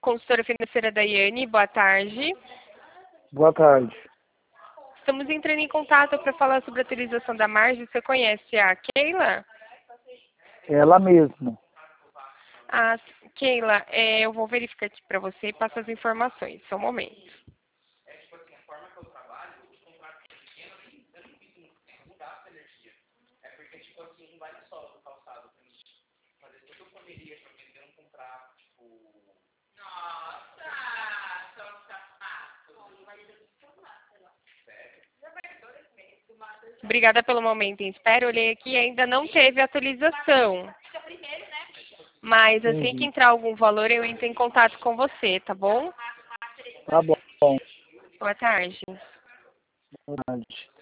consultora financeira Daiane, boa tarde. Boa tarde. Estamos entrando em contato para falar sobre a atualização da margem. Você conhece a Keila? Ela mesma. Keila, eu vou verificar aqui para você e passar as informações. Só um momento. Obrigada pelo momento em espera. Olhei aqui e ainda não teve atualização. Mas assim que entrar algum valor, eu entro em contato com você, tá bom? Tá bom. Boa tarde. Boa tarde.